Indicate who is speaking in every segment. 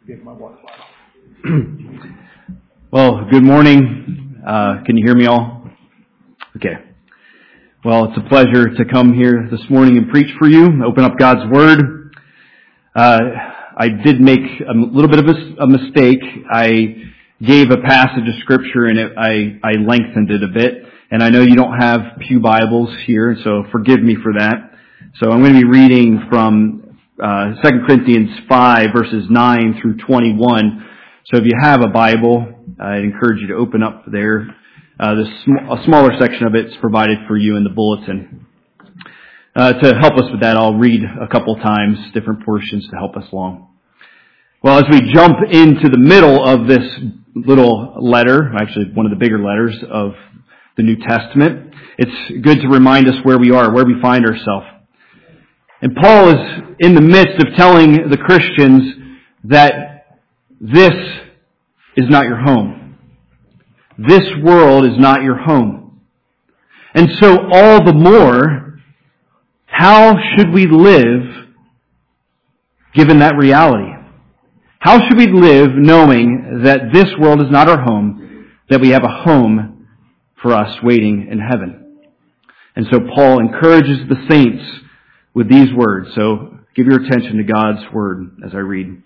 Speaker 1: Get my water bottle. Well, good morning. Can you hear me all? Okay. Well, it's a pleasure to come here this morning and preach for you, open up God's Word. I did make a little bit of a mistake. I gave a passage of Scripture and I lengthened it a bit. And I know you don't have pew Bibles here, so forgive me for that. So I'm going to be reading from 2 Corinthians 5, verses 9 through 21. So if you have a Bible, I'd encourage you to open up there. A smaller section of it is provided for you in the bulletin. To help us with that, I'll read a couple times, different portions to help us along. Well, as we jump into the middle of this little letter, actually one of the bigger letters of the New Testament, it's good to remind us where we are, where we find ourselves. And Paul is in the midst of telling the Christians that this is not your home. This world is not your home. And so all the more, how should we live given that reality? How should we live knowing that this world is not our home, that we have a home for us waiting in heaven? And so Paul encourages the saints with these words. So give your attention to God's Word as I read.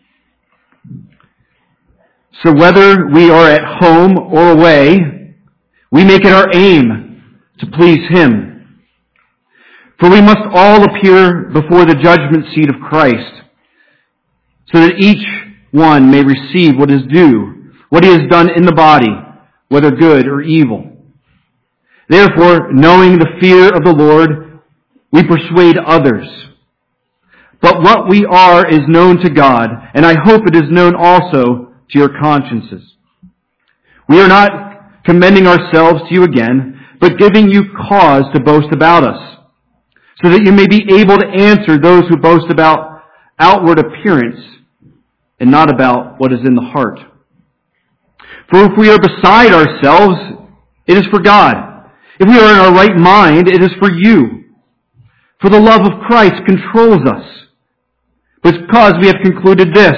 Speaker 1: So whether we are at home or away, we make it our aim to please Him. For we must all appear before the judgment seat of Christ, so that each one may receive what is due, what he has done in the body, whether good or evil. Therefore, knowing the fear of the Lord, we persuade others. But what we are is known to God, and I hope it is known also to your consciences. We are not commending ourselves to you again, but giving you cause to boast about us, so that you may be able to answer those who boast about outward appearance and not about what is in the heart. For if we are beside ourselves, it is for God. If we are in our right mind, it is for you. For the love of Christ controls us, because we have concluded this,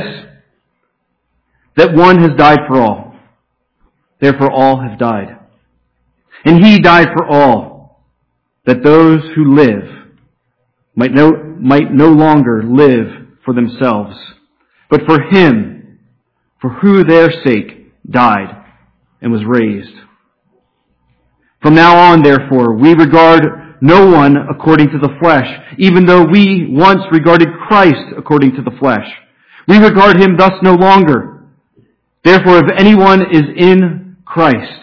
Speaker 1: that one has died for all. Therefore all have died. And He died for all, that those who live might no longer live for themselves, but for Him, for who their sake died and was raised. From now on, therefore, we regard no one according to the flesh, even though we once regarded Christ according to the flesh. We regard Him thus no longer. Therefore, if anyone is in Christ,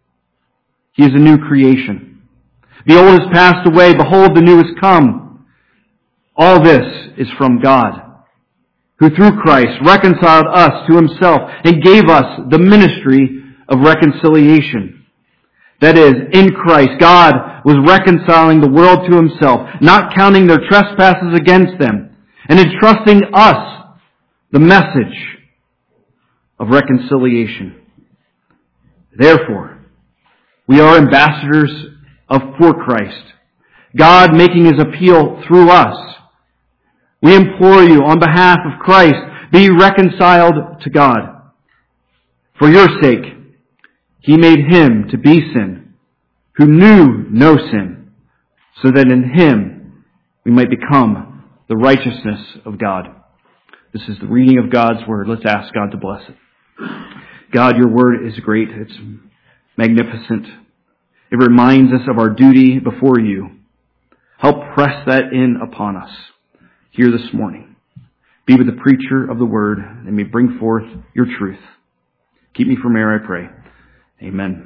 Speaker 1: he is a new creation. The old has passed away. Behold, the new has come. All this is from God, who through Christ reconciled us to Himself and gave us the ministry of reconciliation. That is, in Christ, God was reconciling the world to Himself, not counting their trespasses against them, and entrusting us the message of reconciliation. Therefore, we are ambassadors for Christ, God making His appeal through us. We implore you, on behalf of Christ, be reconciled to God. For your sake, He made Him to be sin, who knew no sin, so that in Him we might become the righteousness of God. This is the reading of God's Word. Let's ask God to bless it. God, your Word is great. It's magnificent. It reminds us of our duty before you. Help press that in upon us here this morning. Be with the preacher of the Word and may bring forth your truth. Keep me from error, I pray. Amen.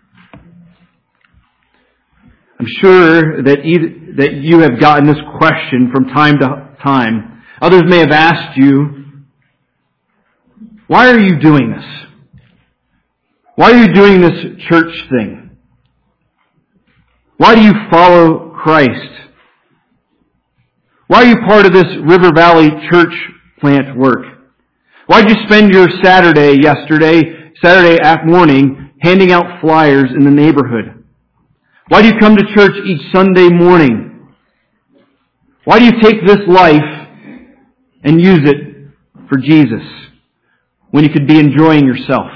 Speaker 1: I'm sure that you have gotten this question from time to time. Others may have asked you, why are you doing this? Why are you doing this church thing? Why do you follow Christ? Why are you part of this River Valley church plant work? Why did you spend your Saturday morning, handing out flyers in the neighborhood? Why do you come to church each Sunday morning? Why do you take this life and use it for Jesus? when you could be enjoying yourself?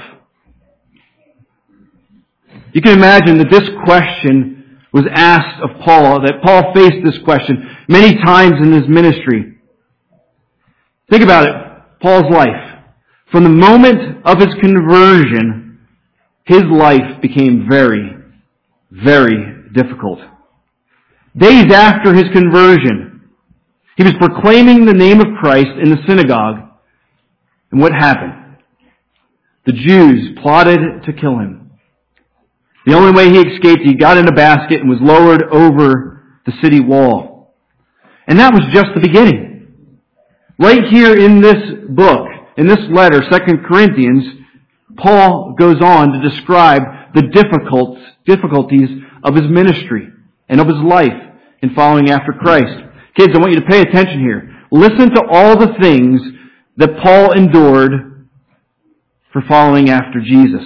Speaker 1: You can imagine that this question was asked of Paul, that Paul faced this question many times in his ministry. Think about it, Paul's life. From the moment of his conversion, his life became very, very difficult. Days after his conversion, he was proclaiming the name of Christ in the synagogue. And what happened? The Jews plotted to kill him. The only way he escaped, he got in a basket and was lowered over the city wall. And that was just the beginning. Right here in this book, in this letter, 2 Corinthians, Paul goes on to describe the difficulties of his ministry and of his life in following after Christ. Kids, I want you to pay attention here. Listen to all the things that Paul endured for following after Jesus.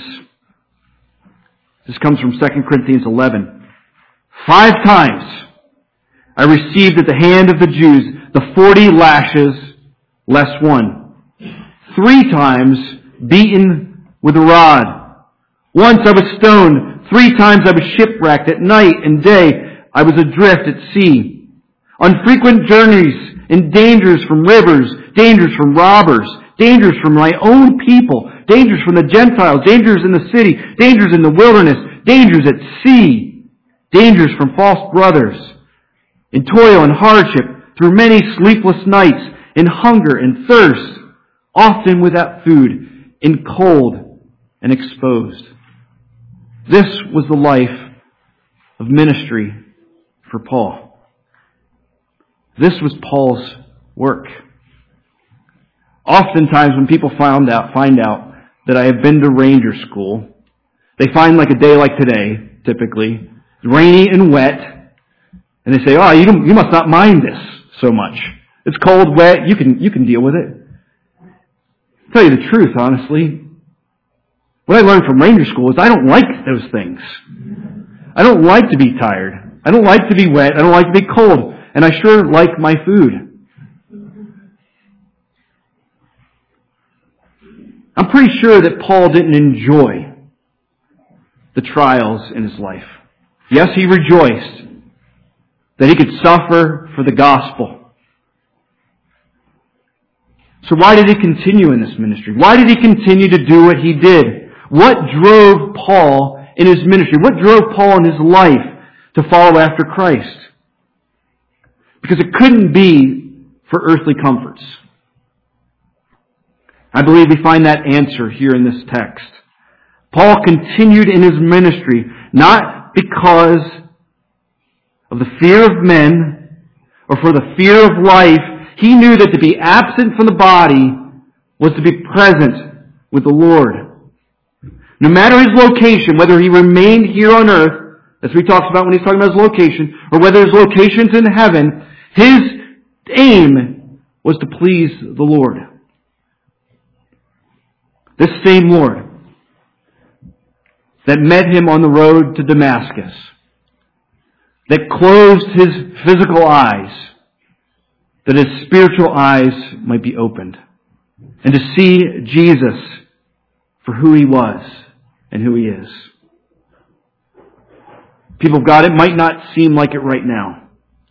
Speaker 1: This comes from 2 Corinthians 11. 5 times I received at the hand of the Jews the 40 lashes less one. 3 times beaten with a rod. Once I was stoned. 3 times I was shipwrecked. At night and day I was adrift at sea. On frequent journeys, in dangers from rivers, dangers from robbers, dangers from my own people, dangers from the Gentiles, dangers in the city, dangers in the wilderness, dangers at sea, dangers from false brothers, in toil and hardship, through many sleepless nights, in hunger and thirst, often without food, in cold and exposed. This was the life of ministry for Paul. This was Paul's work. Oftentimes when people find out that I have been to ranger school, they find like a day like today, typically, rainy and wet, and they say, "Oh, you must not mind this so much. It's cold, wet, you can deal with it." I'll tell you the truth, honestly. What I learned from ranger school is I don't like those things. I don't like to be tired. I don't like to be wet. I don't like to be cold. And I sure like my food. I'm pretty sure that Paul didn't enjoy the trials in his life. Yes, he rejoiced that he could suffer for the gospel. So why did he continue in this ministry? Why did he continue to do what he did? What drove Paul in his ministry? What drove Paul in his life to follow after Christ? Because it couldn't be for earthly comforts. I believe we find that answer here in this text. Paul continued in his ministry not because of the fear of men or for the fear of life. He knew that to be absent from the body was to be present with the Lord. No matter his location, whether he remained here on earth, as we talked about when he's talking about his location, or whether his location's in heaven, his aim was to please the Lord. This same Lord that met him on the road to Damascus, that closed his physical eyes, that his spiritual eyes might be opened, and to see Jesus for who he was and who he is. People of God, it might not seem like it right now,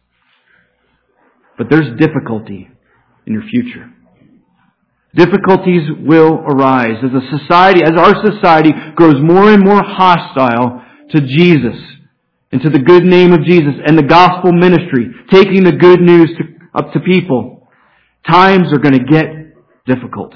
Speaker 1: but there's difficulty in your future. Difficulties will arise as our society grows more and more hostile to Jesus and to the good name of Jesus and the gospel ministry, taking the good news up to people. Times are going to get difficult.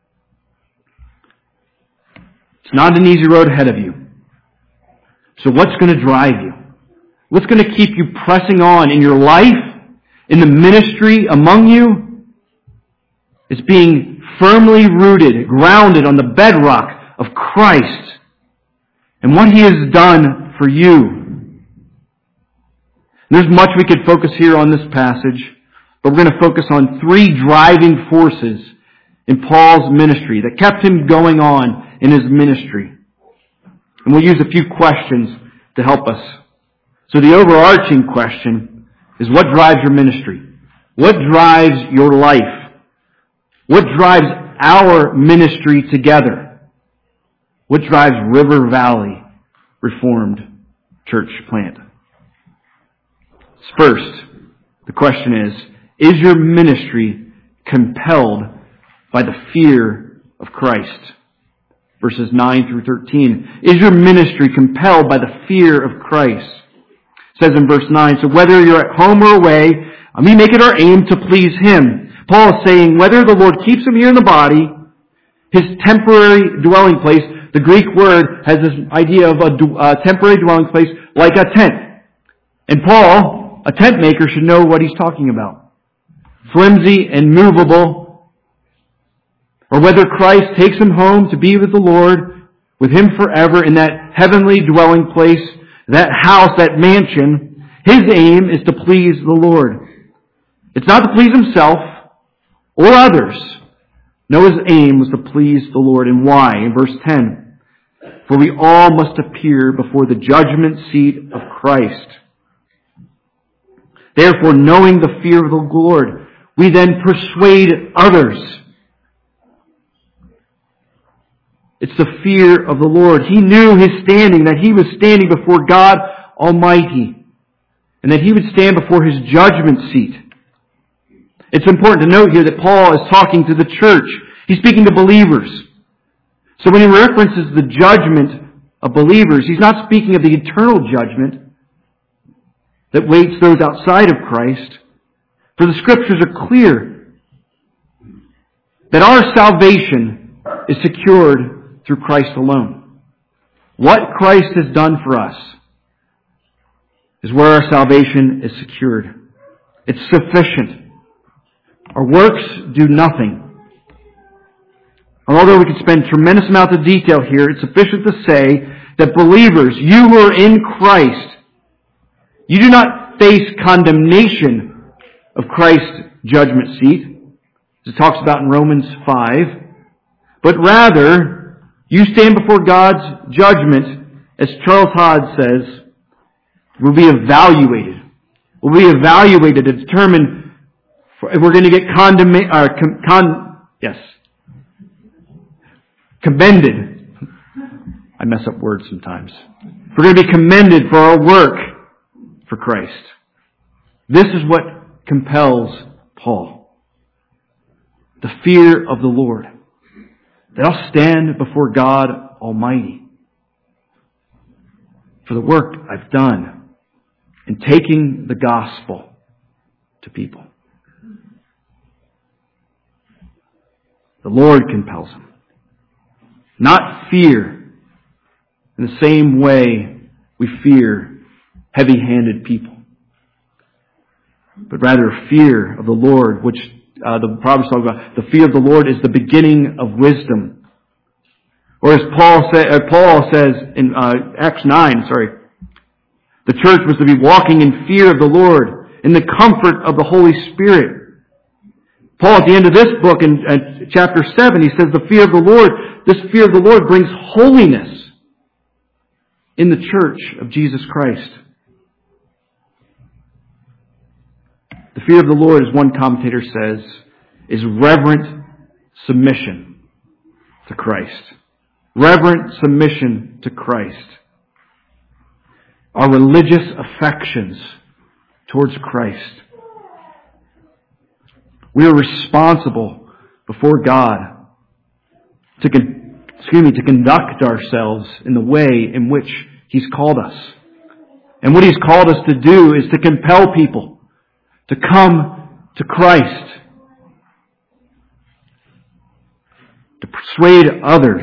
Speaker 1: It's not an easy road ahead of you. So what's going to drive you? What's going to keep you pressing on in your life, in the ministry among you? It's being firmly rooted, grounded on the bedrock of Christ and what He has done for you. There's much we could focus here on this passage, but we're going to focus on 3 driving forces in Paul's ministry that kept him going on in his ministry. And we'll use a few questions to help us. So the overarching question is, what drives your ministry? What drives your life? What drives our ministry together? What drives River Valley Reformed Church plant? First, the question is your ministry compelled by the fear of Christ? Verses 9 through 13. Is your ministry compelled by the fear of Christ? It says in verse 9, so whether you're at home or away, we make it our aim to please Him. Paul is saying whether the Lord keeps him here in the body, his temporary dwelling place, the Greek word has this idea of a temporary dwelling place like a tent. And Paul, a tent maker, should know what he's talking about. Flimsy and movable. Or whether Christ takes him home to be with the Lord, with Him forever in that heavenly dwelling place, that house, that mansion, his aim is to please the Lord. It's not to please himself or others. No, his aim was to please the Lord. And why? In verse 10, for we all must appear before the judgment seat of Christ. Therefore, knowing the fear of the Lord, we then persuade others. It's the fear of the Lord. He knew his standing, that he was standing before God Almighty, and that he would stand before His judgment seat. It's important to note here that Paul is talking to the church. He's speaking to believers. So when he references the judgment of believers, he's not speaking of the eternal judgment that waits those outside of Christ. For the Scriptures are clear that our salvation is secured through Christ alone. What Christ has done for us is where our salvation is secured. It's sufficient. Our works do nothing. And although we could spend tremendous amounts of detail here, it's sufficient to say that believers, you who are in Christ, you do not face condemnation of Christ's judgment seat, as it talks about in Romans 5, but rather, you stand before God's judgment, as Charles Hodge says, will be evaluated. Will be evaluated to determine if we're going to get commended. I mess up words sometimes. We're going to be commended for our work for Christ. This is what compels Paul. The fear of the Lord. That I'll stand before God Almighty for the work I've done in taking the gospel to people. The Lord compels him. Not fear in the same way we fear heavy-handed people, but rather fear of the Lord, which the Proverbs talk about. The fear of the Lord is the beginning of wisdom. Or as Paul says in Acts 9, the church was to be walking in fear of the Lord, in the comfort of the Holy Spirit. Paul, at the end of this book, in chapter 7, he says the fear of the Lord, this fear of the Lord brings holiness in the church of Jesus Christ. The fear of the Lord, as one commentator says, is reverent submission to Christ. Reverent submission to Christ. Our religious affections towards Christ. We are responsible before God to conduct ourselves in the way in which He's called us. And what He's called us to do is to compel people to come to Christ, to persuade others.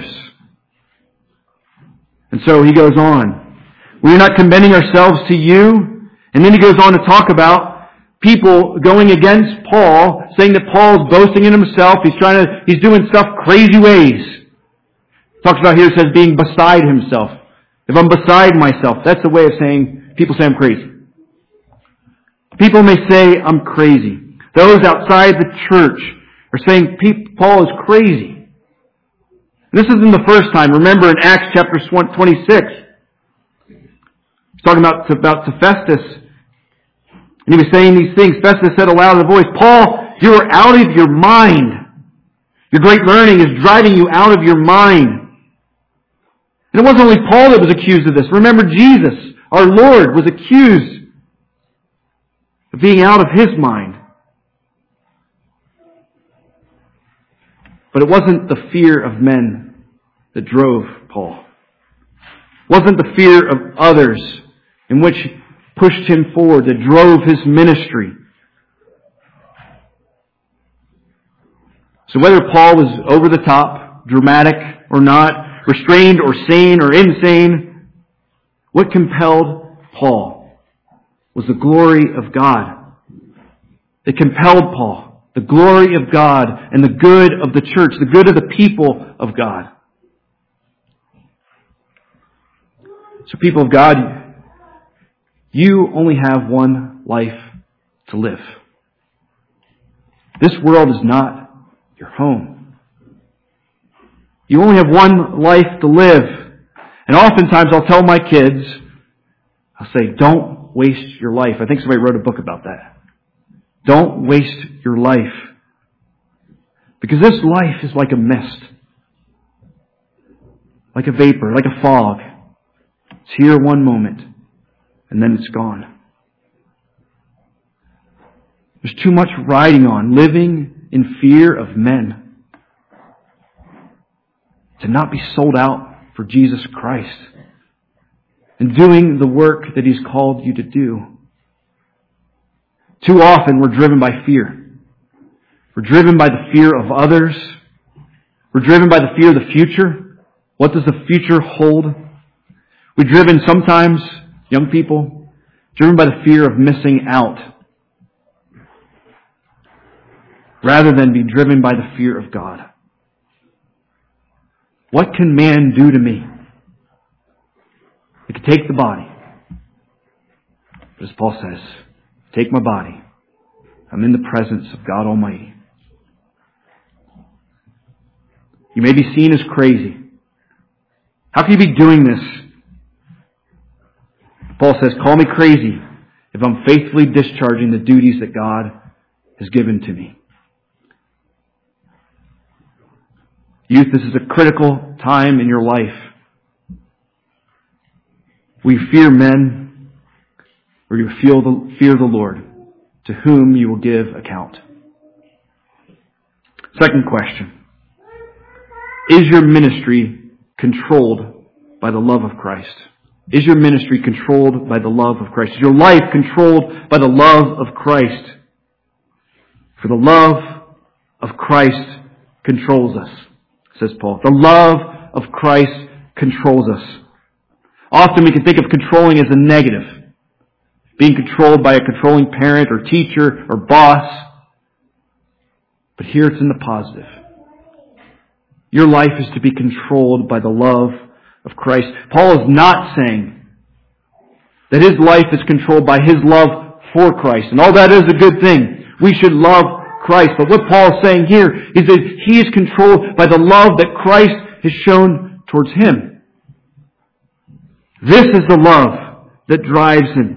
Speaker 1: And so he goes on. We're not commending ourselves to you. And then he goes on to talk about people going against Paul, saying that Paul's boasting in himself. He's doing stuff crazy ways. Talks about here, it says being beside himself. If I'm beside myself, that's the way of saying, people say I'm crazy. People may say, I'm crazy. Those outside the church are saying Paul is crazy. This isn't the first time. Remember in Acts chapter 26, he's talking about to Festus. And he was saying these things. Festus said aloud in a voice, Paul, you're out of your mind. Your great learning is driving you out of your mind. And it wasn't only Paul that was accused of this. Remember, Jesus, our Lord, was accused of being out of his mind. But it wasn't the fear of men that drove Paul. It wasn't the fear of others in which pushed him forward, that drove his ministry. So whether Paul was over the top, dramatic or not, restrained or sane or insane, what compelled Paul was the glory of God. It compelled Paul, the glory of God and the good of the church, the good of the people of God. So people of God, you only have one life to live. This world is not your home. You only have one life to live. And oftentimes I'll tell my kids, I'll say, don't waste your life. I think somebody wrote a book about that. Don't waste your life. Because this life is like a mist. Like a vapor, like a fog. It's here one moment, and then it's gone. There's too much riding on, living in fear of men. To not be sold out for Jesus Christ. And doing the work that He's called you to do. Too often we're driven by fear. We're driven by the fear of others. We're driven by the fear of the future. What does the future hold? We're driven sometimes, young people, driven by the fear of missing out. Rather than be driven by the fear of God. What can man do to me? He can take the body. But as Paul says, take my body. I'm in the presence of God Almighty. You may be seen as crazy. How can you be doing this? Paul says, call me crazy if I'm faithfully discharging the duties that God has given to me. Youth, this is a critical time in your life. We fear men, or you fear the Lord, to whom you will give account. Second question. Is your ministry controlled by the love of Christ? Is your ministry controlled by the love of Christ? Is your life controlled by the love of Christ? For the love of Christ controls us, says Paul. The love of Christ controls us. Often we can think of controlling as a negative. Being controlled by a controlling parent or teacher or boss. But here it's in the positive. Your life is to be controlled by the love of Christ. Paul is not saying that his life is controlled by his love for Christ. And all that is a good thing. We should love Christ. But what Paul is saying here is that he is controlled by the love that Christ has shown towards him. This is the love that drives him.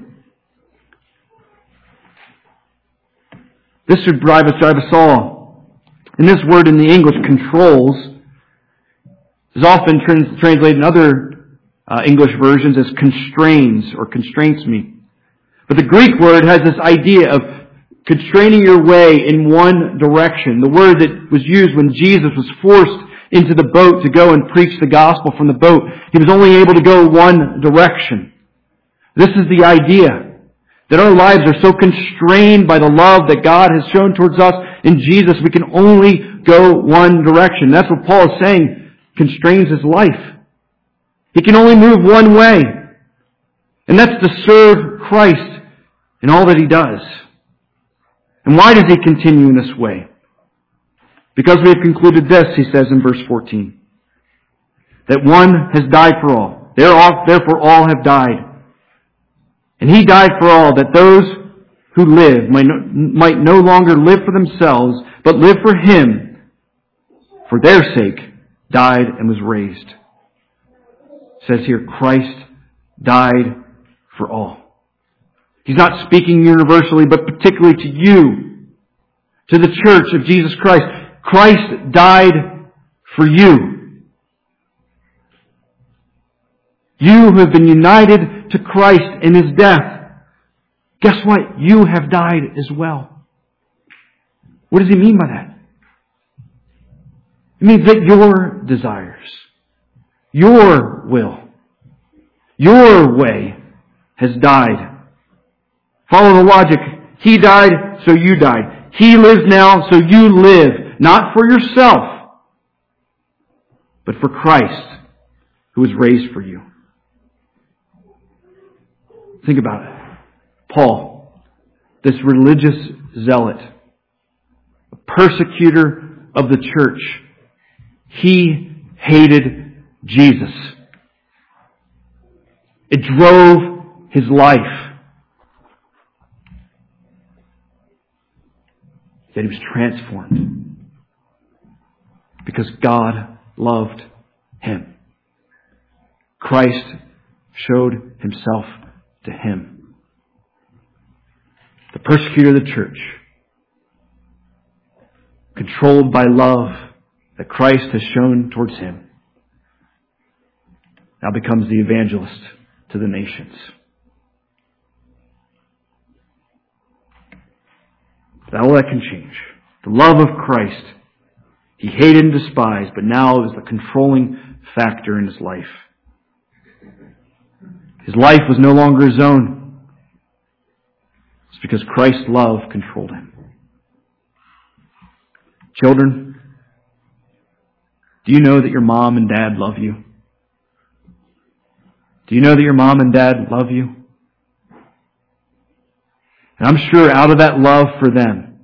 Speaker 1: This should drive us all. And this word in the English, controls, is often translated in other English versions as constrains or constraints me. But the Greek word has this idea of constraining your way in one direction. The word that was used when Jesus was forced into the boat to go and preach the gospel from the boat. He was only able to go one direction. This is the idea. That our lives are so constrained by the love that God has shown towards us in Jesus, we can only go one direction. That's what Paul is saying constrains his life. He can only move one way. And that's to serve Christ in all that he does. And why does he continue in this way? Because we have concluded this, he says in verse 14. That one has died for all. Therefore all have died. And he died for all, that those who live might no longer live for themselves, but live for him, for their sake, died and was raised. It says here, Christ died for all. He's not speaking universally, but particularly to you, to the church of Jesus Christ. Christ died for you. You who have been united to Christ in His death, guess what? You have died as well. What does He mean by that? It means that your desires, your will, your way has died. Follow the logic. He died, so you died. He lives now, so you live. Not for yourself, but for Christ, who was raised for you. Think about it. Paul, this religious zealot, a persecutor of the church, he hated Jesus. It drove his life. Yet he was transformed because God loved him. Christ showed Himself to him. The persecutor of the church, controlled by love that Christ has shown towards him, now becomes the evangelist to the nations. But all that can change. The love of Christ, he hated and despised, but now is the controlling factor in his life. His life was no longer his own. It's because Christ's love controlled him. Children, do you know that your mom and dad love you? Do you know that your mom and dad love you? And I'm sure out of that love for them,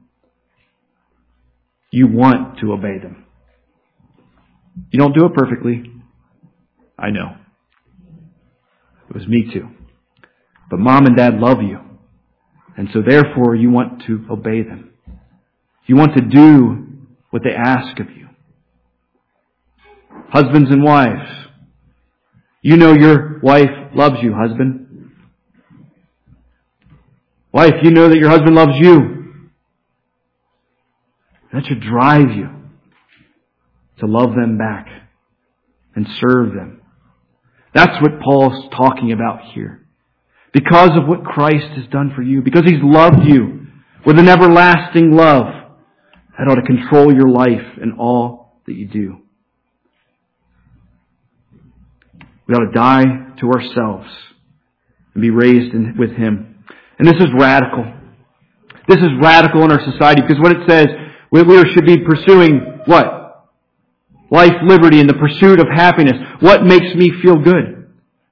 Speaker 1: you want to obey them. You don't do it perfectly. I know. It was me too. But mom and dad love you. And so therefore you want to obey them. You want to do what they ask of you. Husbands and wives, you know your wife loves you, husband. Wife, you know that your husband loves you. That should drive you to love them back and serve them. That's what Paul's talking about here. Because of what Christ has done for you, because He's loved you with an everlasting love, that ought to control your life and all that you do. We ought to die to ourselves and be raised with Him. And this is radical. This is radical in our society because what it says, we should be pursuing what? Life, liberty, and the pursuit of happiness. What makes me feel good?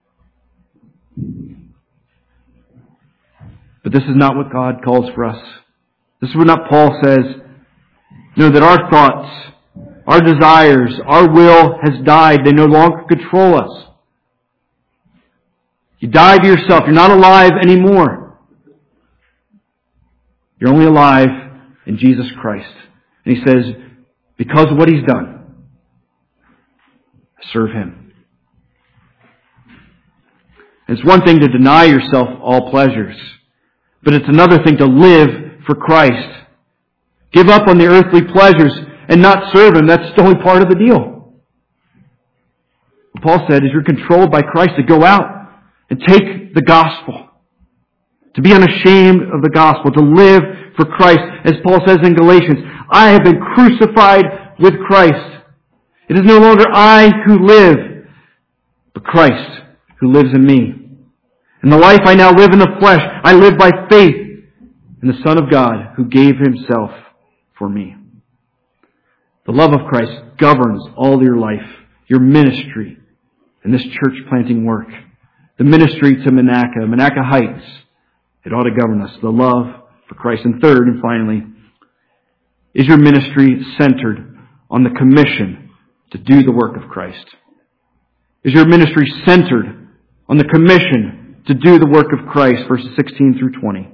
Speaker 1: But this is not what God calls for us. This is what Paul says. Know that our thoughts, our desires, our will has died. They no longer control us. You die to yourself. You're not alive anymore. You're only alive in Jesus Christ. And He says, because of what He's done, serve Him. It's one thing to deny yourself all pleasures, but it's another thing to live for Christ. Give up on the earthly pleasures and not serve Him. That's only part of the deal. What Paul said is you're controlled by Christ to go out and take the gospel. To be unashamed of the gospel. To live for Christ. As Paul says in Galatians, I have been crucified with Christ. It is no longer I who live, but Christ who lives in me. And the life I now live in the flesh, I live by faith in the Son of God who gave Himself for me. The love of Christ governs all your life, your ministry, and this church planting work. The ministry to Monaca Heights. It ought to govern us. The love for Christ. And third and finally, is your ministry centered on the commission to do the work of Christ? Is your ministry centered on the commission to do the work of Christ? Verses 16 through 20. It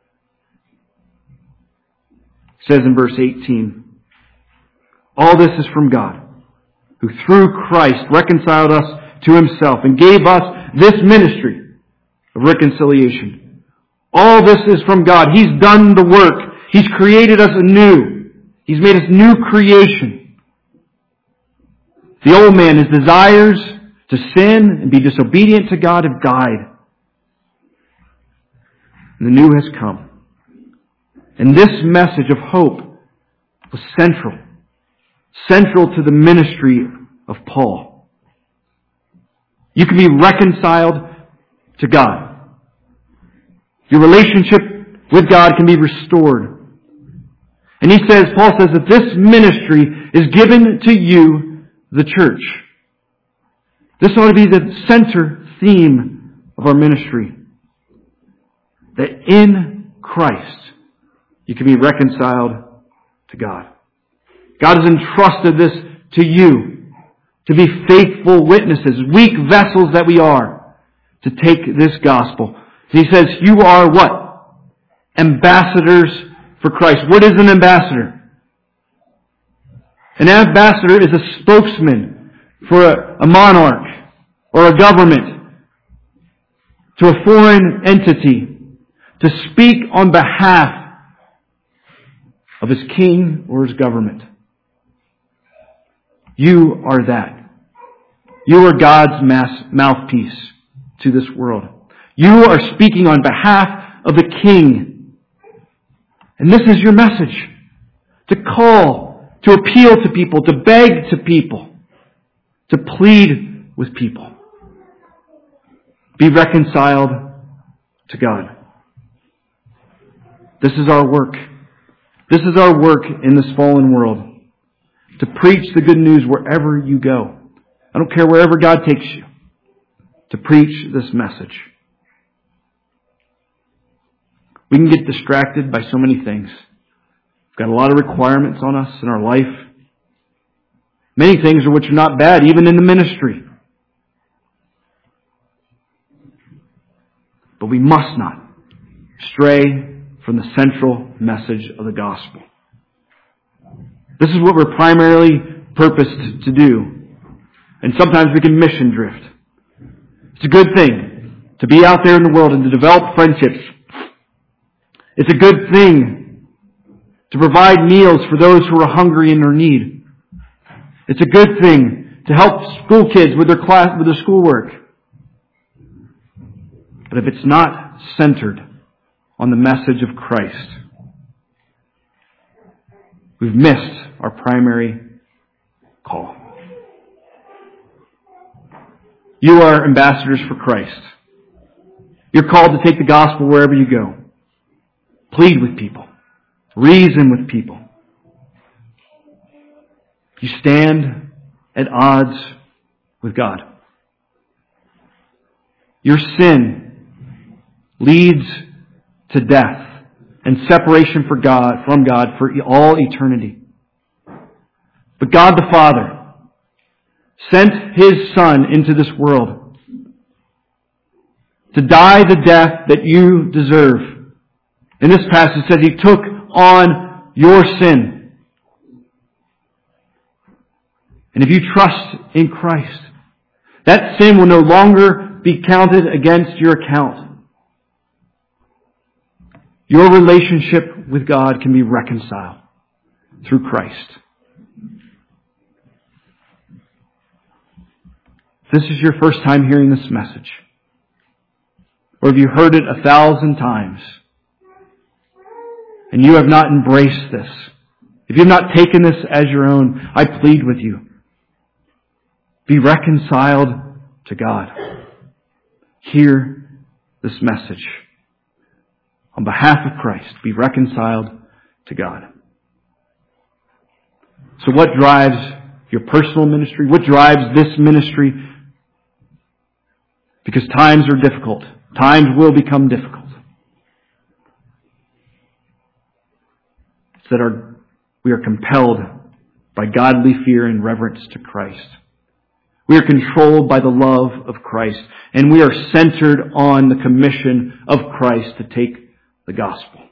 Speaker 1: says in verse 18, all this is from God, who through Christ reconciled us to Himself and gave us this ministry of reconciliation. All this is from God. He's done the work. He's created us anew. He's made us new creation. The old man, his desires to sin and be disobedient to God have died. And the new has come. And this message of hope was central to the ministry of Paul. You can be reconciled to God. Your relationship with God can be restored. And Paul says that this ministry is given to you, the church. This ought to be the center theme of our ministry. That in Christ, you can be reconciled to God. God has entrusted this to you to be faithful witnesses, weak vessels that we are, to take this gospel. He says, you are what? Ambassadors for Christ. What is an ambassador? An ambassador is a spokesman for a monarch or a government to a foreign entity to speak on behalf of his king or his government. You are that. You are God's mouthpiece to this world. You are speaking on behalf of the king. And this is your message. To call, to appeal to people, to beg to people, to plead with people. Be reconciled to God. This is our work. This is our work in this fallen world. To preach the good news wherever you go. I don't care wherever God takes you. To preach this message. We can get distracted by so many things. We've got a lot of requirements on us in our life. Many things which are not bad, even in the ministry. But we must not stray from the central message of the gospel. This is what we're primarily purposed to do. And sometimes we can mission drift. It's a good thing to be out there in the world and to develop friendships. It's a good thing to provide meals for those who are hungry and in need. It's a good thing to help school kids with their schoolwork. But if it's not centered on the message of Christ, we've missed our primary call. You are ambassadors for Christ. You're called to take the gospel wherever you go. Plead with people. Reason with people. You stand at odds with God. Your sin leads to death and separation from God for all eternity. But God the Father sent His Son into this world to die the death that you deserve. In this passage it says He took on your sin. And if you trust in Christ, that sin will no longer be counted against your account. Your relationship with God can be reconciled through Christ. If this is your first time hearing this message, or have you heard it 1,000 times, and you have not embraced this, if you have not taken this as your own, I plead with you, be reconciled to God. Hear this message. On behalf of Christ, be reconciled to God. So what drives your personal ministry? What drives this ministry? Because times are difficult. Times will become difficult. It's that we are compelled by godly fear and reverence to Christ. We are controlled by the love of Christ. And we are centered on the commission of Christ to take the gospel.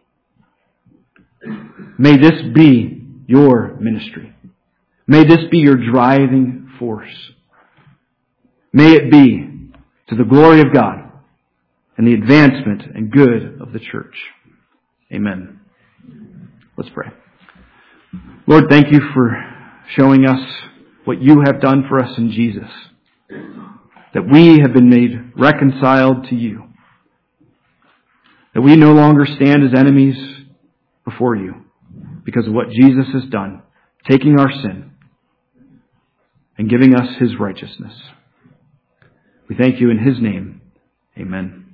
Speaker 1: May this be your ministry. May this be your driving force. May it be to the glory of God and the advancement and good of the church. Amen. Let's pray. Lord, thank you for showing us what you have done for us in Jesus, that we have been made reconciled to you, that we no longer stand as enemies before you because of what Jesus has done, taking our sin and giving us his righteousness. We thank you in his name. Amen.